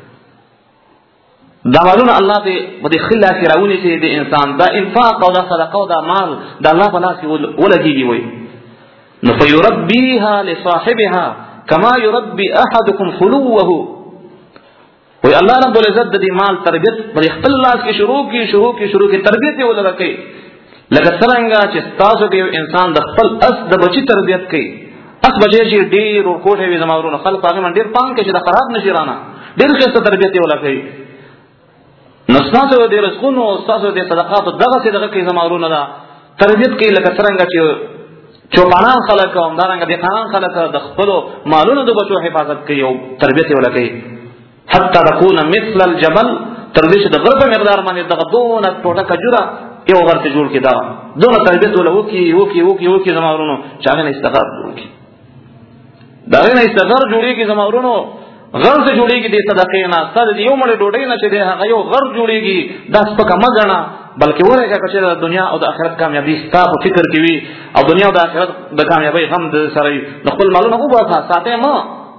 دا مالونه الله دې په دې خلاف راونی چې دې انسان دا انفاق او دا صدقه او دا مال دا الله په لاس کې ولګيږي. وي نو فيربيها لصاحبها كما يربي احدكم فلوه، وي الله رب العزت دې مال تربيت په خپل لاس کې شروع کی شروع کی شروع کی تربيت یې ولرکې، لکه څنګه چې تاسو کې انسان د خپل اس د بچی تربيت کوي. اس بچی چې ډیر او کوټه وي زمورونو خلک هغه من ډیر پام کوي چې دا خراب نشي رانه، ډیر ښه تربيت یې ولکې. نو تاسو دې رزقونو تاسو دې صدقات دغه څه دغه کې زمورونو دا تربيت کوي، لکه څنګه چې چوپانان خلک او همدارنګه دې خانان خلک د خپل مالونو د بچو حفاظت کوي او تربيت یې ولکې. حتى تكون مثل الجبل، تر دې چې د غرب مقدار باندې دغه دونه ټوټه کجوره یو غر ته جوړ کړي دا دونه تربیت ولا وکي وکي وکي وکي زمورونو چا نه استغفار جوړ کړي دا نه استغفار جوړيږي زمورونو غر ته جوړيږي د صدقې نه ستاسو یو مړ ډوډۍ نه چې دی هغه یو غر جوړيږي دا سپکه مزنه بلکې ورګه چې د دنیا او د آخرت کامیابی ستاسو فکر کوي او دنیا او د آخرت د کامیابی هم د سره د خپل مالونو وباسه ساته ما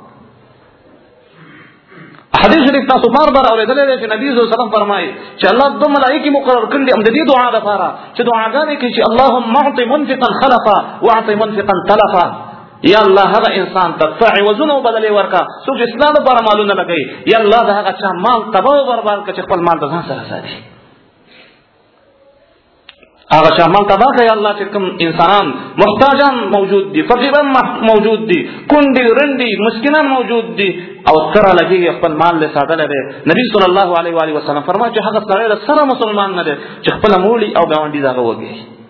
حدیث شریف تاسو بار بار اوریدلې ده چې نبی صلی الله علیه وسلم فرمایي چې الله د ملائکه مقرر کړي هم د دې دعا لپاره چې دعاګانې کوي چې اللهم اعط منفقا خلفا واعط منفقا تلفا یا الله هغه انسان ته تعوذونه بدلې ورکا څوک اسلام لپاره مالونه لګي یا الله دا هغه چا مال تباہ او برباد کړي خپل مال ته ځان سره ساتي هغه چا مال تباہ کړي الله چې کوم انسانان محتاجان موجود دي فقیران موجود دي کونډي رندي مسکینان موجود دي او تر لګي خپل مال له ساتل دي نبی صلی الله علیه و علیه وسلم فرمایي چې هغه سره سره مسلمان نه دي چې خپل مولی او ګاونډي دغه وږي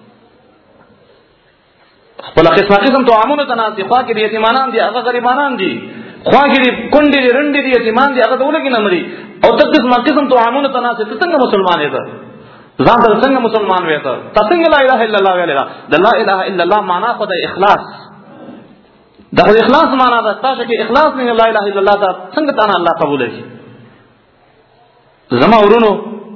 خپل قسمه قسم تو عامونه تناسي خوا کې دي یتیمانان دي هغه غریبانان دي خوا کې دي کونډي رندي دي یتیمان دي هغه دولګي نه مري او تک قسمه قسم تو عامونه تناسي څنګه مسلمان دي ځان ته څنګه مسلمان وې ته څنګه لا اله الا الله ویلا د لا اله الا الله معنا خو د اخلاص د اخلاص معنا ده تاسو کې اخلاص نه لا اله الا الله ته څنګه تعالی الله قبول کړي زما ورونو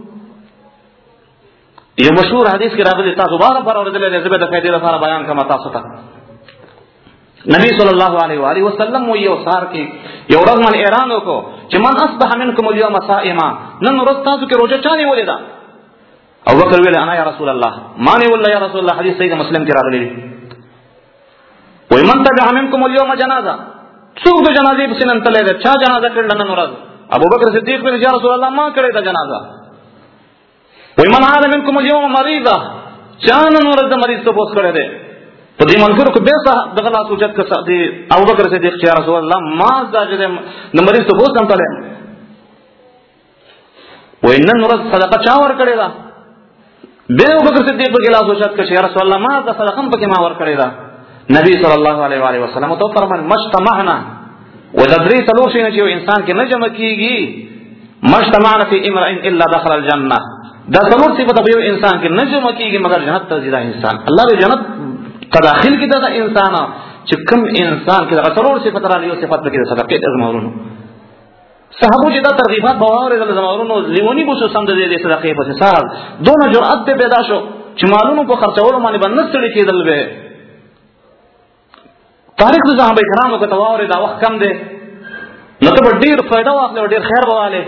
یو مشهور حدیث کې راغلی تاسو بار بار اورېدلې ده زبده فائدې لپاره بیان کوم تاسو ته نبی صلی الله علیه و آله وسلم یو سار کې یو ورځ من اعلان وکړو چې من اصبح منکم اليوم صائما نن ورځ تاسو کې روزه چانه ولیدا او بکر ویل انا یا رسول الله مانه والله یا رسول الله حدیث صحیح مسلم کې راغلی وای من تبع منکم اليوم جنازه څوک د جنازې په سنن تللی ده چا جنازه کړل نن ورځ ابو بکر صدیق ویل یا رسول الله ما کړی دا جنازه وای من عاد منکم اليوم مريضه چا نن ورځ د مریض ته پوس کړی ده په دې منظور کې به څه دغه لا سوچت کړه دی ابو بکر صدیق یا رسول الله ما دا چې د مریض ته پوس کم تله وای نن ورځ صدقه چا ور کړی دا به ابو بکر صدیق په لاس وشت کړه یا رسول الله ما دا صدقه پکې ما ور کړی دا نبی صلی الله علیه و آله وسلم تو فرمان مجتمعنا وذری تلوش نه چې انسان کې نه جمع کیږي مجتمعنا فی امرئ الا دخل الجنه دا څلور صفات په یو انسان کې نه جمع کیږي مگر جنت ته ځي دا انسان الله به جنت ته داخل کړي دا انسان چې کوم انسان کې دا څلور صفات را لري او صفات کې صدقه د زمورونو صحابو چې دا ترغیبات باور د زمورونو لیونی بو سم د دې صدقې په حساب دونه جرأت پیدا شو چې مالونو په خرڅولو باندې باندې ستړي کېدل به تاریخ د صحابه کرامو کو تواور دا وخت کم دی نو ته ډیر فائدہ واخلې ډیر خیر واله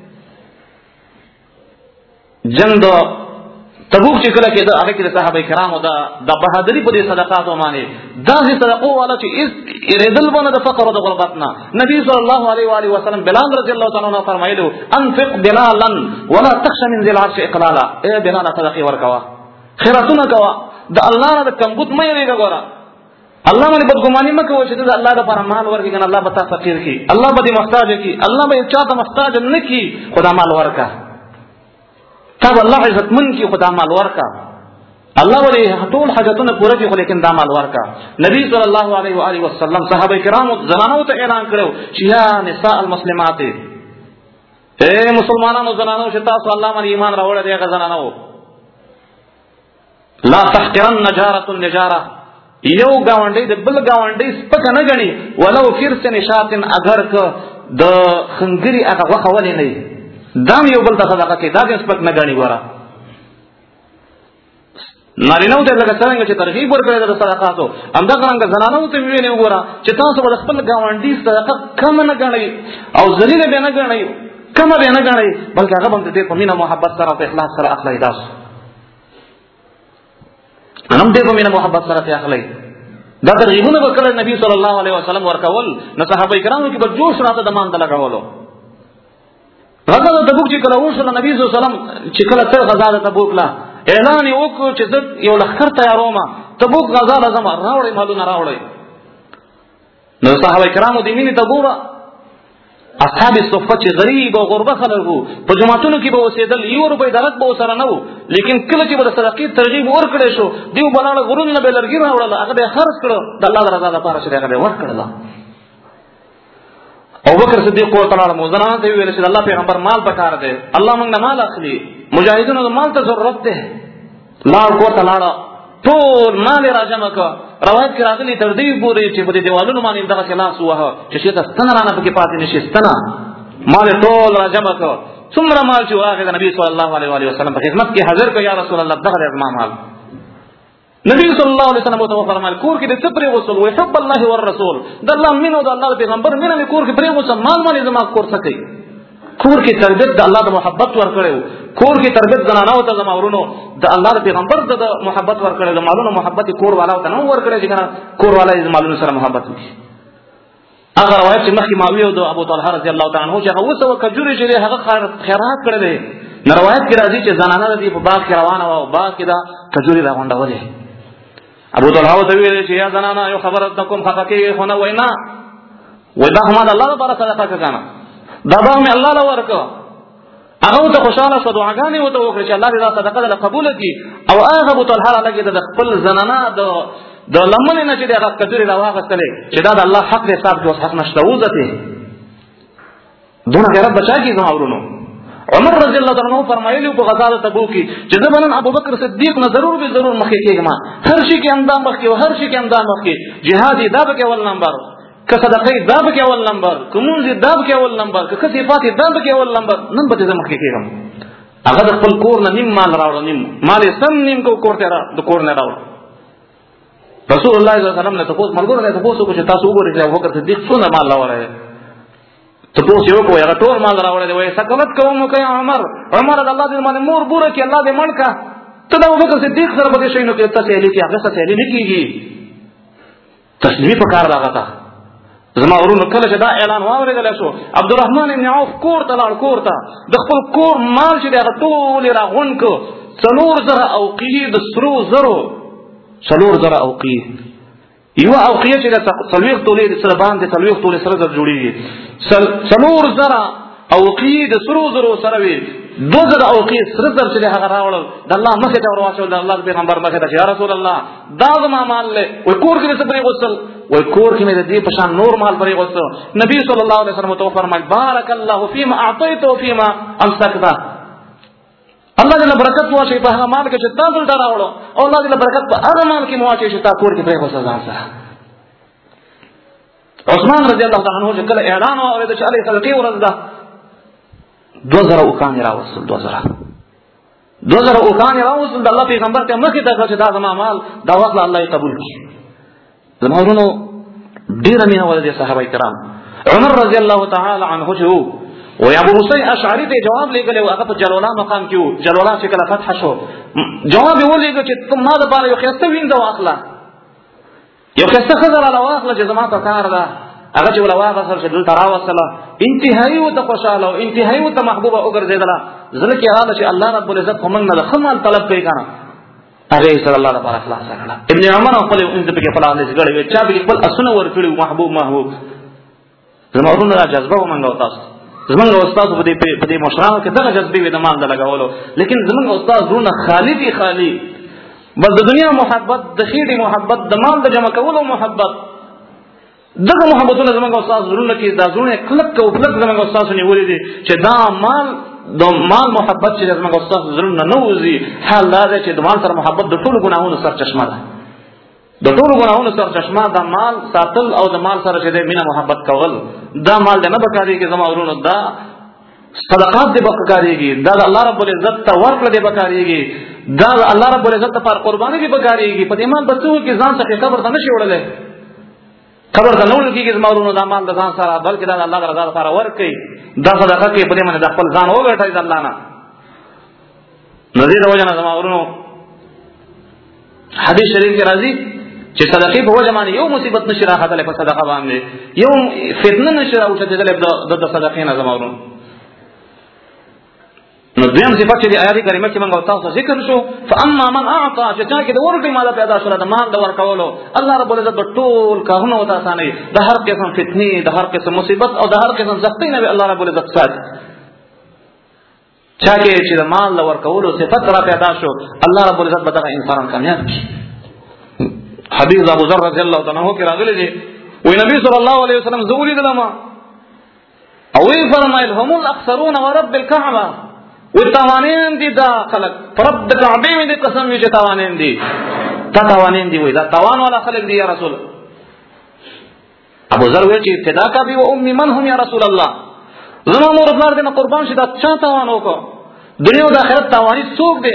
جنگ تبوک چې کله کې دا هغه کې د صحابه کرامو دا د بهادری په دې صدقاتو باندې دا هي صدقو والا چې اس اردل باندې د فقر او د غربت نه نبی صلی الله علیه و آله وسلم بلال رضی الله تعالی عنہ فرمایلو انفق بلالا ولا تخشى من ذي العرش اقلالا اے بلال صدقه ورکوا خیراتونه کوا د الله نه کمبود مې نه غورا الله باندې بدګماني مکه و چې د الله لپاره مال ورکړي کنه الله به تاسو فقیر کی الله به محتاج کی الله به چاته محتاج نه کی خدا مال ورکا تب الله عزت من کی خدا مال ورکا الله ولې ټول حاجتونه پوره کړي خو لیکن دا مال ورکا نبی صلی الله علیه و آله وسلم صحابه کرامو زنانو ته اعلان کړو چې یا نساء المسلمات اے مسلمانانو زنانو چې تاسو الله باندې ایمان راوړل دي غزنانو لا تحقرن نجاره النجاره یو گاونډي د بل گاونډي سپک نه غني ولو فرس نشاتن اگر ک د خنګري هغه وخولې نه دا یو بل ته صدقه کې دا سپک نه غني ګوره نارینه ته لکه څنګه چې ترغیب ورکړي د صدقاتو همدا څنګه زنانو ته ویلې وګوره چې تاسو ول خپل گاونډي صدقه کم نه غني او ذلیل به نه غني کم به نه غني بلکې هغه باندې په مینه محبت سره او اخلاص سره اخلي تاسو هم دې په مینه محبت سره ته اخلي دا ترغیبونه وکړل نبی صلی الله علیه وسلم ورکول نو صحابه کرامو کې به جوش راته د مان ته لګاولو غزا د تبوک چې کله وشو نبی صلی الله علیه وسلم چې کله تر غزا د تبوک لا اعلان وکړ چې یو لخر تیاروم تبوک غزا لازم راوړی مالونه راوړی نو صحابه کرامو دې مینه تبوره اصحاب الصفه چې غریب او غربه خلک وو په جماعتونو کې به اوسېدل یو روپۍ درک به وسره نه وو لیکن کله چې به صدقې ترغیب ورکړې شو دیو بلاله غرونه به لرګي راوړل هغه به خرج کړو د الله رضا لپاره چې هغه ورکړل ابو بکر صدیق تعالی موزنان ته ویل چې الله پیغمبر مال پکار دی الله موږ نه مال اخلي مجاهدونو مال ته ضرورت ده لاړ کور ته لاړه، ټول مال را جمع کړ. روایت کې راغلي تر دې پورې چې په دې دیوالونو باندې دغه خلاص ووهه چې شي ته ستنه رانه پکې پاتې نشي. ستنه مال ټول را جمع کړ. څومره مال چې واغې د نبی صلی الله علیه وسلم په خدمت کې حاضر کړ. یا رسول الله دغه زما مال. نبی صلی الله علیه وسلم ته فرمایل کور کې د څه پرې غسل وي حب الله والرسول، د الله مینه او د الله پیغمبر مینه مې کور کې پرې غسل مال مال زما کور څه کوي. کور کې تربیت د الله د محبت ورکړو، کور کې تربیت زنانو ته زما ورونو د الله د پیغمبر د محبت ورکړو، د مالونو محبت کور والا ته نو ورکړي چې کنه کور والا د مالونو سره محبت وکړي. هغه روایت چې مخکې معاویه او ابو طلحه رضی الله تعالی عنہ چې هغه وسو کجوري چې هغه خیرات کړل. نو روایت کې راځي چې زنانه د په باغ کې روانه و او باغ کې دا کجوري راغونډولې. ابو طلحه ته ویل چې یا زنانه یو خبره تکوم خفقې خو نه وینا وای دا هم الله لپاره صدقه کړه، دا به مې الله له ورکو. هغه ته خوشاله شو، دعاګانې وته وکړه چې الله دې دا صدقه له قبول کړي. او هغه ابو طلحه لګي د خپل زنانه د د لمنې نه چې هغه کجوري راوغستلې چې دا د الله حق دې حساب کې اوس حق نشته وځته دونه غیرت بچا کی زما ورونو. عمر رضی الله تعالی عنہ فرمایلی په غزوه تبوک کې چې زبنن ابوبکر صدیق نه ضرور به ضرور مخکې کېږم، هر شي کې اندام مخکې او هر شي کې اندام مخکې. جهاد دا به کې اول نمبر، که صدقې دا به کې اول نمبر، کومز دا به کې اول نمبر، که صفات دا به کې اول نمبر. نن به زه مخکې کېږم. هغه د خپل کور نه نیم مال راوړ، نیم مال سم نیم کو کور ته را د کور نه راوړ. رسول الله صلی الله علیه وسلم نه تاسو مرګور نه تاسو کو چې تاسو وګورئ چې ابوبکر صدیق څونه مال راوړی. ته پوښتنه یو کوی هغه ټول مال راوړی دی. وای سکلت کوم کوي عمر عمر د الله دې باندې مور بوره کې الله دې مړکا. ته د ابوبکر صدیق سره به شي نو کې تاسو یې لیکي هغه څه یې لیکيږي. تسلیمي په کار راغتا. زما ورونو کله چې دا اعلان واورېدل شو عبدالرحمن ابن عوف کور ته لاړ. کور ته د خپل کور مال چې هغه ټول راغون کو څلور زره اوقیه د سرو زرو څلور زره اوقیه. یو اوقیه چې د څلوېښت تولې سره باندې څلوېښت تولې سره زر جوړیږي. څلور زره اوقیه د سرو زرو سره وي. دو زره اوقیه سره زر چې هغه راوړل د الله مخې ته ورواچول، د الله پیغمبر مخې ته چې یا رسول الله دا زما مال له وای کور کې څه پرې غوښتل. وای کور کې مې د دې په شان نور مال پرې غوښتل. نبی صلی الله علیه وسلم ته فرمایل بارک الله فيما اعطيت وفيما امسكت. الله دې برکت واچي په هغه مال کې چې تاسو ته راوړو، او الله دې برکت په هغه مال کې واچي چې تاسو کور کې پرې غوښتل ځان سره. عثمان رضی الله تعالی عنہ چې کله اعلان واورید چې علی صدقې ورځ ده دو زره اوکان راوصل. دو زره دو زره اوکان راوصل. د الله پیغمبر ته مخې ته چې دا زما مال دا وخت الله یې قبول کړي. زما ورونو ډیر مینه ولدي صحابه کرام. عمر رضی الله تعالی عنہ چې وو او ابو موسی اشعری ته جواب لګل او هغه په جلولا مقام کې وو. جلولا چې کله فتح شو جواب یې ولېږه چې تم ما د بار یو خسته وینځه واخله، یو خسته خزر علا واخله چې زما په کار ده. هغه چې ولا واغسل چې دلته راوصله انتهایی وته خوشاله او انتهایی وته محبوبه وګرځیدله. زړه کې حاله چې الله رب العزت خو موږ نه د خمال طلب کوي کنه. هغه صلی الله علیه و اخلاص کړه. ابن عمر خپل انت په کې فلانه ځګړې وي چا به خپل اسونه ورکړي محبوب محبوب. زموږونه جذبه ومنګ او تاسو زمونږ استاد په دې په دې مشرانو کې دغه جذبې د مال د لګولو، لیکن زمونږ استاد زونه خالی دي خالی بس د دنیا محبت، د خېټې محبت، د مال د جمع کولو محبت. دغه محبتونه زمونږ استاد زونه کې دا زونه کلک او کلک زمونږ استاد نیولې دي چې دا مال د مال محبت چې زمونږ استاد زونه نه وځي. حال دا دی چې د مال سره محبت د ټولو ګناهونو سرچشمه ده. د ټولو ګناهونو سرچشمه د مال ساتل او د مال سره چې د مینه محبت کول. دا مال د نه بکاريږي زموږ ورونو، دا صدقات دې بکاريږي، دا الله رب العزت ته ورکړه دې بکاريږي، دا الله رب العزت ته پر قرباني دې بکاريږي. په دې مال بچو کې ځان څخه قبر ته نشي وړلې، قبر ته نه وړل کېږي زموږ ورونو دا مال د ځان سره، بلکې دا الله رضا لپاره ورکړي. دا صدقه کې په دې باندې د خپل ځان وګټي د الله نه. نذیر وجنه زموږ ورونو حدیث شریف کې راځي چې صدقې په وجه باندې یو مصیبت نشي راغله، په صدقه باندې یو فتنه نشي راوچتله د د صدقې نه زموږ. نو دویم صفات چې د آیات کریمه کې موږ تاسو ذکر شو، فاما من اعطى، چې څنګه کې د ورکې مال پیدا شول د مال د ورکولو، الله رب العزت په ټول کارونه وته اسانه د هر قسم فتنې، د هر قسم مصیبت او د هر قسم زخمي نه الله رب العزت ساتي. چا کې چې د مال د ورکولو صفات را پیدا شو، الله رب العزت به دغه انسان کامیاب کړي. حدیث ابو ذر رضی الله تعالی عنہ کې راغلی دی، وی نبی صلی الله علیه وسلم زولی دلما او وی فرمایل هم الاخسرون ورب الكعبه، و توانین دي دا خلق رب د کعبه دې قسم وی چې توانین دي تا توانین دي وای دا توان والا خلق دي یا رسول. ابو ذر وی چې فداک ابي و امي من هم یا رسول الله، زما مور پلار دې نه قربان شي دا چا توان وکړو، دنیا او آخرت توانې څوک دی؟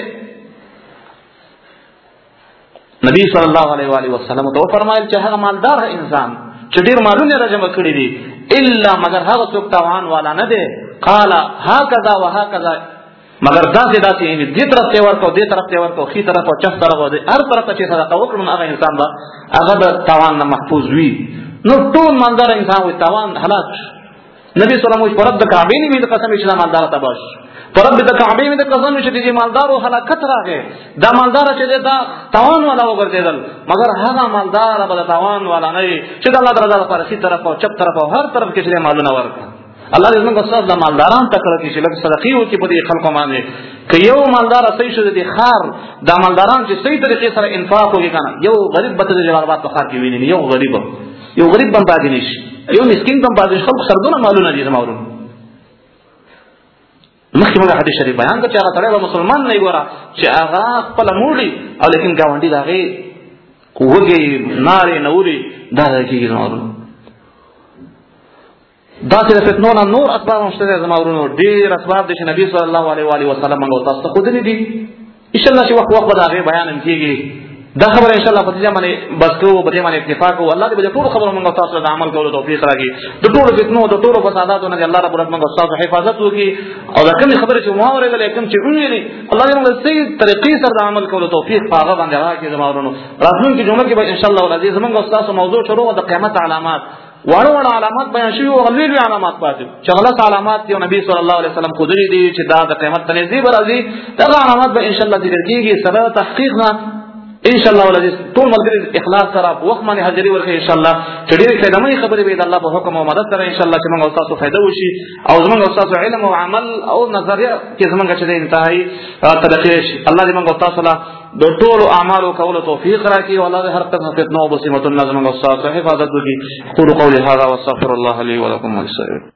نبی صلی الله علیه و آله وسلم ته فرمایل چې هغه مالدار انسان چې ډیر مالونه راجمع کړی دي الا مگر هغه څوک توان والا نه دی. قال هكذا وهكذا، مگر داسې داسې دې طرف ته ورکو دې طرف ته ورکو خي طرف او چپ طرف او هر طرف ته چې صدقه وکړو هغه انسان به هغه د توان نه محفوظ وي. نو ټول مالدار انسان وي توان هلاک. نبی صلی الله علیه وسلم پرد کعبه نه دې قسم چې مالدار تباش، پرد د کعبه نه دې قسم چې دې مالدار او هلاکت راغی. دا مالدار چې دا توان والا وګرځیدل، مگر هغه مالدار به توان والا نه چې د الله تعالی لپاره خي طرف او چپ طرف او هر طرف کې چې مالونه ورکړي. الله دې موږ استاد د مالداران تکړه کې چې لکه صدقې وکړي په دې خلکو باندې. که یو مالدار صحیح شو دې خار د مالداران چې صحیح طریقې سره انفاق وکړي کنه، یو غریب به د جواربات په خار کې ویني، یو غریب یو غریب بم پاتې نشي، یو مسکین بم پاتې خلک سردونه مالونه دي زمورون. مخکې موږ حدیث شریف بیان کړ چې هغه سره مسلمان نه ګوره چې هغه خپل موړي او لیکن گاونډي دغه وګي ناري نوري دا کېږي زمورون. دا چې فتنو نه نور اسباب مشته زمورونو ډیر اسباب دي چې نبی صلی الله علیه و علیه وسلم موږ تاسو ته خودنی دي. ان شاء الله چې وخت وخت به دا بیان کیږي. دا خبره ان شاء الله په دې باندې بس کوو، په دې باندې اتفاق او الله دې به ټول خبره موږ تاسو ته عمل کولو توفیق راکړي. د ټول فتنو د ټول فساداتو نه الله رب العزت موږ تاسو حفاظت وکړي او دا کوم خبره چې مو اورېدلې کوم چې ویلي الله دې موږ صحیح طریقې سره عمل کولو توفیق هغه باندې راکړي. زمورونو راتلونکي جمعه کې به ان شاء الله العزیز موږ تاسو موضوع شروع د قیامت علامات واړه واړه علامات بیان شوي او غلې علامات پاتې چې غلط علامات دی. نبی صلی الله علیه وسلم خو دې دي چې دا د قیامت تنزیب راځي. دا علامات به ان شاء الله ذکر کیږي سره تحقیق نه ان شاء الله ولذي ټول ملګری اخلاص سره په وخت باندې حاضرې ورکړي ان شاء الله. چې ډېرې خدمتي خبرې به د الله په حکم او مدد سره ان شاء الله چې موږ تاسو فائدہ وشي او زموږ تاسو علم او عمل او نظریه کې زموږ چې د انتهایی تدقیق شي. الله دې موږ تاسو له د ټول اعمالو کولو توفیق راکړي او الله دې هر قسم فتنو او مصیبتونو نه زموږ تاسو حفاظت وکړي. قولوا قولي هذا واستغفر الله لي ولكم ولسائر